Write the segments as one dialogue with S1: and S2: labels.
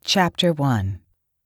S1: Chapter 1.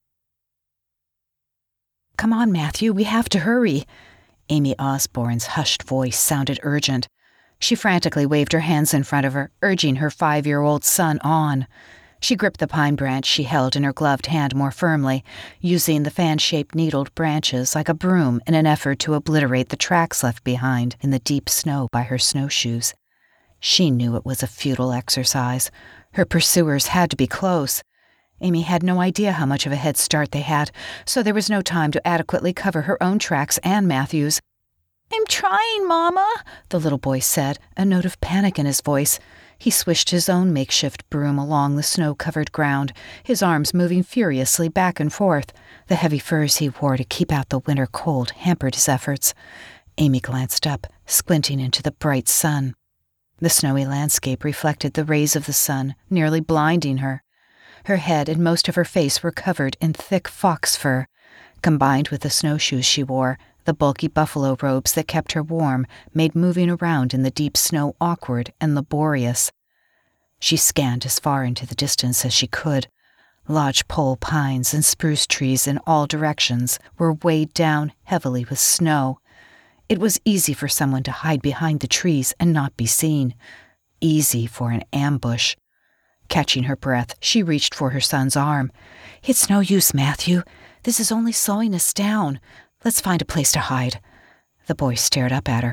S1: "Come on, Matthew, we have to hurry." Amy Osborne's hushed voice sounded urgent. She frantically waved her hands in front of her, urging her 5-year-old son on. She gripped the pine branch she held in her gloved hand more firmly, using the fan-shaped needled branches like a broom in an effort to obliterate the tracks left behind in the deep snow by her snowshoes. She knew it was a futile exercise. Her pursuers had to be close. Amy had no idea how much of a head start they had, so there was no time to adequately cover her own tracks and Matthew's. "I'm trying, Mama," the little boy said, a note of panic in his voice. He swished his own makeshift broom along the snow-covered ground, his arms moving furiously back and forth. The heavy furs he wore to keep out the winter cold hampered his efforts. Amy glanced up, squinting into the bright sun. The snowy landscape reflected the rays of the sun, nearly blinding her. Her head and most of her face were covered in thick fox fur. Combined with the snowshoes she wore, the bulky buffalo robes that kept her warm made moving around in the deep snow awkward and laborious. She scanned as far into the distance as she could. Lodgepole pines and spruce trees in all directions were weighed down heavily with snow. It was easy for someone to hide behind the trees and not be seen. Easy for an ambush. Catching her breath, she reached for her son's arm. "It's no use, Matthew. This is only slowing us down. Let's find a place to hide." The boy stared up at her.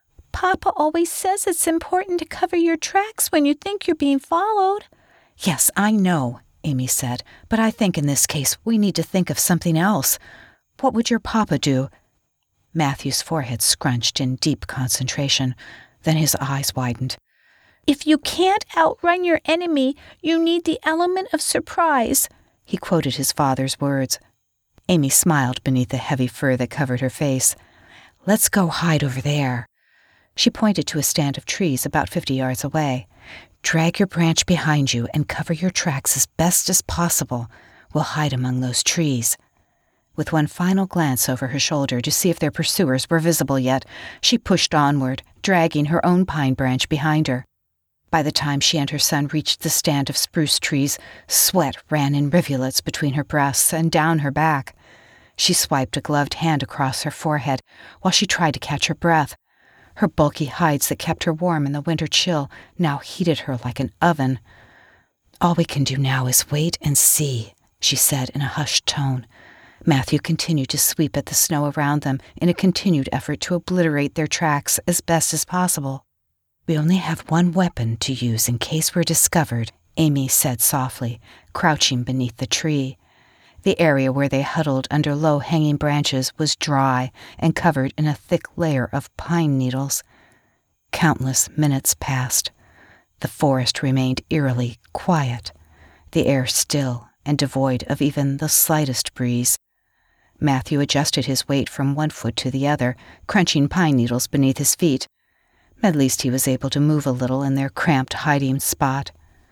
S1: "Papa always says it's important to cover your tracks when you think you're being followed." "Yes, I know," Amy said, "but I think in this case we need to think of something else. What would your papa do?" Matthew's forehead scrunched in deep concentration. Then his eyes widened. "If you can't outrun your enemy, you need the element of surprise," he quoted his father's words. Amy smiled beneath the heavy fur that covered her face. "Let's go hide over there." She pointed to a stand of trees about 50 yards away. "Drag your branch behind you and cover your tracks as best as possible. We'll hide among those trees." With one final glance over her shoulder to see if their pursuers were visible yet, she pushed onward, dragging her own pine branch behind her. By the time she and her son reached the stand of spruce trees, sweat ran in rivulets between her breasts and down her back. She swiped a gloved hand across her forehead while she tried to catch her breath. Her bulky hides that kept her warm in the winter chill now heated her like an oven. "All we can do now is wait and see," she said in a hushed tone. Matthew continued to sweep at the snow around them in a continued effort to obliterate their tracks as best as possible. "We only have one weapon to use in case we're discovered," Amy said softly, crouching beneath the tree. The area where they huddled under low-hanging branches was dry and covered in a thick layer of pine needles. Countless minutes passed. The forest remained eerily quiet, the air still and devoid of even the slightest breeze. Matthew adjusted his weight from one foot to the other, crunching pine needles beneath his feet. At least he was able to move a little in their cramped hiding spot.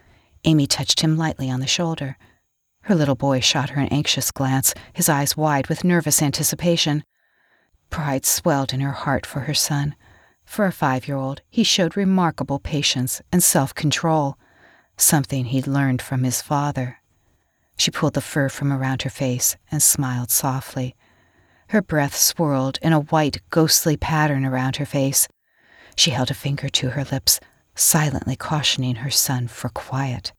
S1: Amy touched him lightly on the shoulder. Her little boy shot her an anxious glance, his eyes wide with nervous anticipation. Pride swelled in her heart for her son. For a 5-year-old, he showed remarkable patience and self-control, something he'd learned from his father. She pulled the fur from around her face and smiled softly. Her breath swirled in a white, ghostly pattern around her face. She held a finger to her lips, silently cautioning her son for quiet.